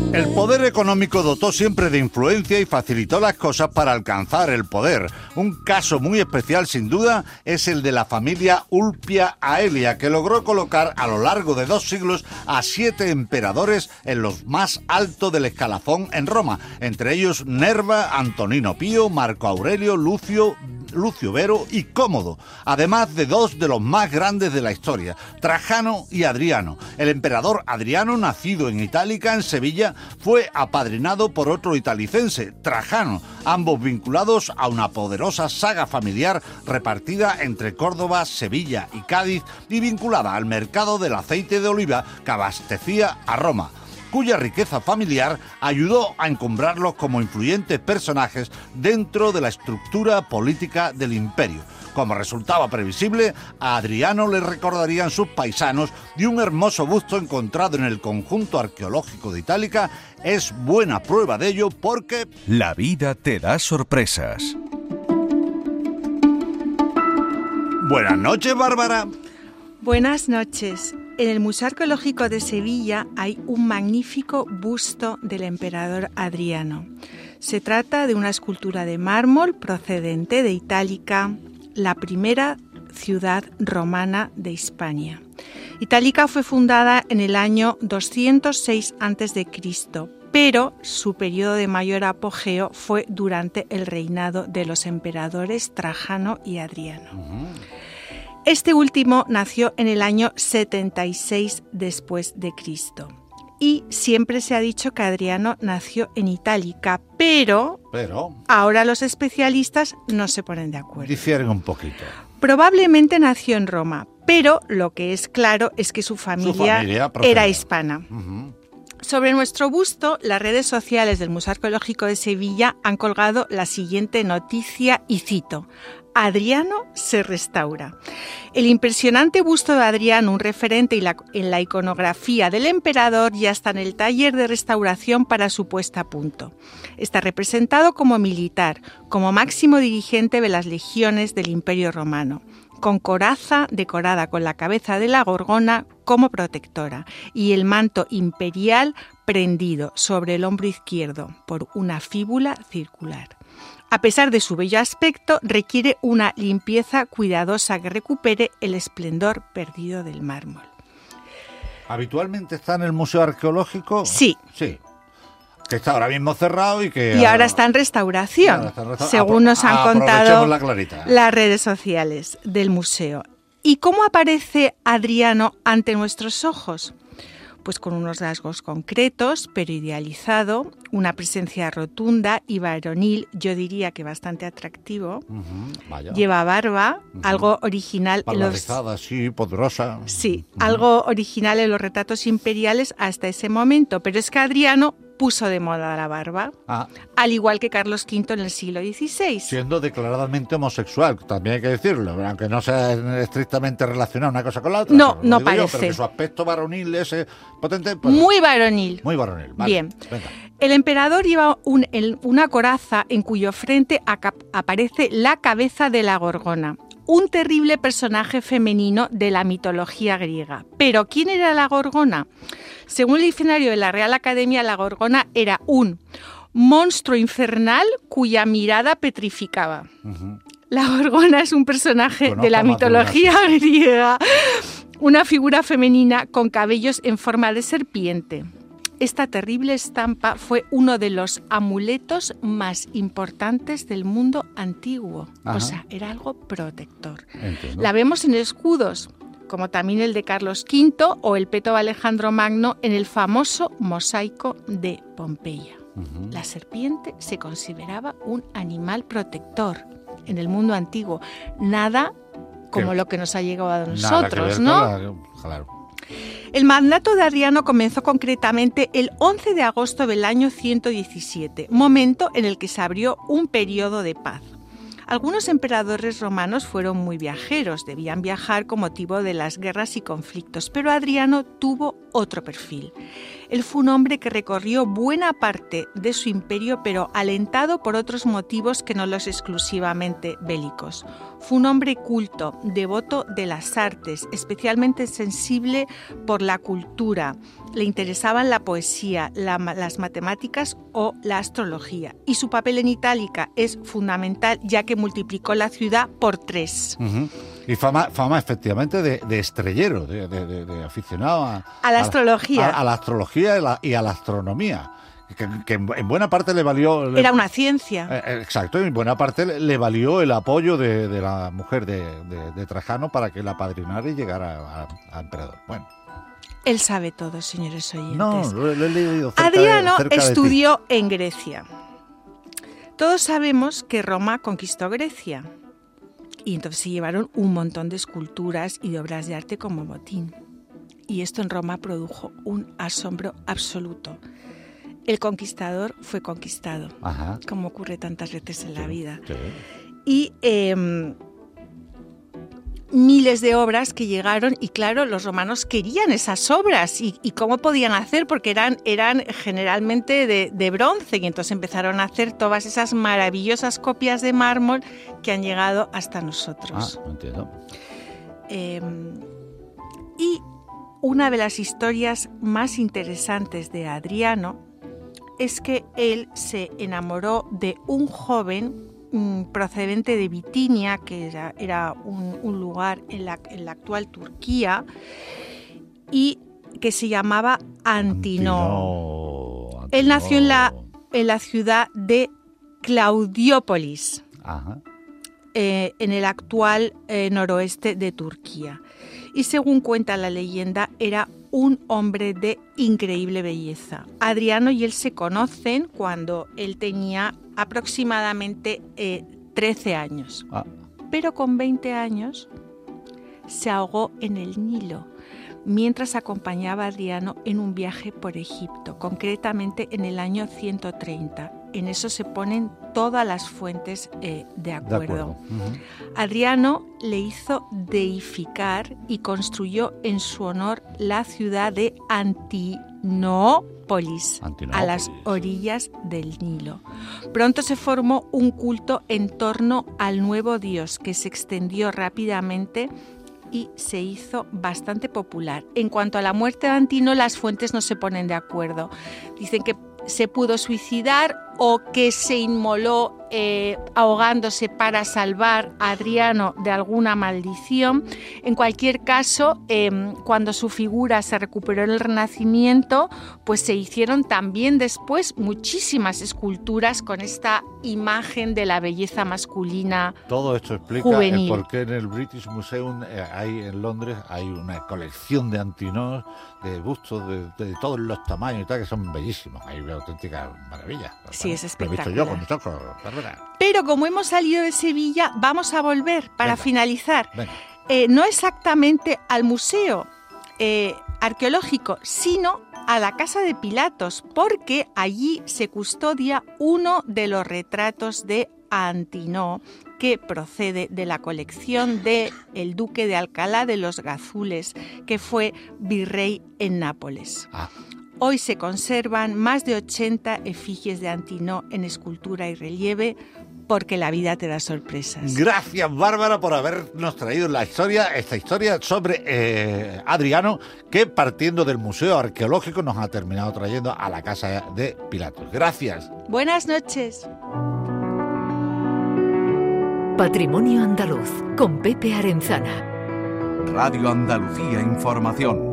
El poder económico dotó siempre de influencia y facilitó las cosas para alcanzar el poder. Un caso muy especial, sin duda, es el de la familia Ulpia Aelia, que logró colocar a lo largo de 2 siglos a 7 emperadores en los más altos del escalafón en Roma, entre ellos Nerva, Antonino Pío, Marco Aurelio, Lucio Vero y Cómodo, además de 2 de los más grandes de la historia, Trajano y Adriano. El emperador Adriano, nacido en Itálica, en Sevilla, fue apadrinado por otro italicense, Trajano, ambos vinculados a una poderosa saga familiar repartida entre Córdoba, Sevilla y Cádiz y vinculada al mercado del aceite de oliva que abastecía a Roma, cuya riqueza familiar ayudó a encumbrarlos como influyentes personajes dentro de la estructura política del imperio. Como resultaba previsible, a Adriano le recordarían sus paisanos y un hermoso busto encontrado en el conjunto arqueológico de Itálica es buena prueba de ello porque... La vida te da sorpresas. Buenas noches, Bárbara. Buenas noches. En el Museo Arqueológico de Sevilla hay un magnífico busto del emperador Adriano. Se trata de una escultura de mármol procedente de Itálica, la primera ciudad romana de Hispania. Itálica fue fundada en el año 206 a.C., pero su periodo de mayor apogeo fue durante el reinado de los emperadores Trajano y Adriano. Este último nació en el año 76 después de Cristo. Y siempre se ha dicho que Adriano nació en Itálica, pero ahora los especialistas no se ponen de acuerdo. Difieren un poquito. Probablemente nació en Roma, pero lo que es claro es que su familia era hispana. Sobre nuestro busto, las redes sociales del Museo Arqueológico de Sevilla han colgado la siguiente noticia y cito: Adriano se restaura. El impresionante busto de Adriano, un referente en la iconografía del emperador, ya está en el taller de restauración para su puesta a punto. Está representado como militar, como máximo dirigente de las legiones del Imperio Romano, con coraza decorada con la cabeza de la gorgona como protectora y el manto imperial prendido sobre el hombro izquierdo por una fíbula circular. A pesar de su bello aspecto, requiere una limpieza cuidadosa que recupere el esplendor perdido del mármol. ¿Habitualmente está en el Museo Arqueológico? Sí. Sí. Que está ahora mismo cerrado y que... Y ahora está en restauración, según nos han contado las redes sociales del museo. ¿Y cómo aparece Adriano ante nuestros ojos? Pues con unos rasgos concretos, pero idealizado, una presencia rotunda y varonil, yo diría que bastante atractivo. Lleva barba, algo original en los... sí, poderosa. Sí, algo original en los retratos imperiales hasta ese momento, pero es que Adriano puso de moda la barba, al igual que Carlos V en el siglo XVI. Siendo declaradamente homosexual, también hay que decirlo, aunque no sea estrictamente relacionado una cosa con la otra. No parece. Pero que su aspecto varonil ese potente... Pues, muy varonil. Muy varonil, vale. Bien. Venga. El emperador lleva una coraza en cuyo frente aparece la cabeza de la gorgona, un terrible personaje femenino de la mitología griega. Pero, ¿quién era la gorgona? Según el diccionario de la Real Academia, la gorgona era un monstruo infernal cuya mirada petrificaba. La gorgona es un personaje de la mitología griega, una figura femenina con cabellos en forma de serpiente. Esta terrible estampa fue uno de los amuletos más importantes del mundo antiguo. O sea, era algo protector. Entiendo. La vemos en escudos, como también el de Carlos V o el peto de Alejandro Magno en el famoso mosaico de Pompeya. La serpiente se consideraba un animal protector en el mundo antiguo. Nada como lo que nos ha llegado a nosotros, ¿no? Claro. El mandato de Adriano comenzó concretamente el 11 de agosto del año 117, momento en el que se abrió un periodo de paz. Algunos emperadores romanos fueron muy viajeros, debían viajar con motivo de las guerras y conflictos, pero Adriano tuvo otro perfil. Él fue un hombre que recorrió buena parte de su imperio, pero alentado por otros motivos que no los exclusivamente bélicos. Fue un hombre culto, devoto de las artes, especialmente sensible por la cultura. Le interesaban la poesía, las matemáticas o la astrología. Y su papel en Itálica es fundamental, ya que multiplicó la ciudad por 3. Uh-huh. Y fama efectivamente de estrellero, de aficionado a la astrología. A la astrología y a la astronomía. Que en buena parte le valió... Era una ciencia. Exacto, en buena parte le valió el apoyo de la mujer de Trajano para que la apadrinara y llegara a emperador. Bueno. Él sabe todo, señores oyentes. No, lo he leído. Adriano estudió en Grecia. Todos sabemos que Roma conquistó Grecia. Y entonces se llevaron un montón de esculturas y de obras de arte como botín. Y esto en Roma produjo un asombro absoluto. El conquistador fue conquistado, ajá, como ocurre tantas veces en la vida. Sí. Y miles de obras que llegaron, y claro, los romanos querían esas obras. ¿Y cómo podían hacer? Porque eran generalmente de bronce, y entonces empezaron a hacer todas esas maravillosas copias de mármol que han llegado hasta nosotros. Entiendo. Y una de las historias más interesantes de Adriano es que él se enamoró de un joven procedente de Bitinia, que era un lugar en la actual Turquía, y que se llamaba Antino. Él nació en la ciudad de Claudiópolis, ajá, en el actual noroeste de Turquía. Y según cuenta la leyenda, era un hombre de increíble belleza. Adriano y él se conocen cuando él tenía aproximadamente 13 años. Pero con 20 años se ahogó en el Nilo mientras acompañaba a Adriano en un viaje por Egipto, concretamente en el año 130. En eso se ponen todas las fuentes de acuerdo. Uh-huh. Adriano le hizo deificar y construyó en su honor la ciudad de Antinópolis, a las orillas del Nilo. Pronto se formó un culto en torno al nuevo dios que se extendió rápidamente y se hizo bastante popular. En cuanto a la muerte de Antino, las fuentes no se ponen de acuerdo. Dicen que se pudo suicidar o que se inmoló ahogándose para salvar a Adriano de alguna maldición. En cualquier caso, cuando su figura se recuperó en el Renacimiento, pues se hicieron también después muchísimas esculturas con esta imagen de la belleza masculina. Todo esto explica el por qué en el British Museum en Londres hay una colección de Antinós, de bustos de todos los tamaños y tal, que son bellísimos. Hay auténticas maravillas. Sí, es espectacular. Lo he visto yo con mis ojos, Bárbara. Pero como hemos salido de Sevilla, vamos a volver para finalizar. No exactamente al museo arqueológico, sino a la casa de Pilatos, porque allí se custodia uno de los retratos de Antino, que procede de la colección del duque de Alcalá de los Gazules, que fue virrey en Nápoles. Hoy se conservan más de 80 efigies de Antino en escultura y relieve, porque la vida te da sorpresas. Gracias, Bárbara, por habernos traído esta historia sobre Adriano, que partiendo del Museo Arqueológico nos ha terminado trayendo a la casa de Pilatos. Gracias. Buenas noches. Patrimonio Andaluz, con Pepe Arenzana. Radio Andalucía Información.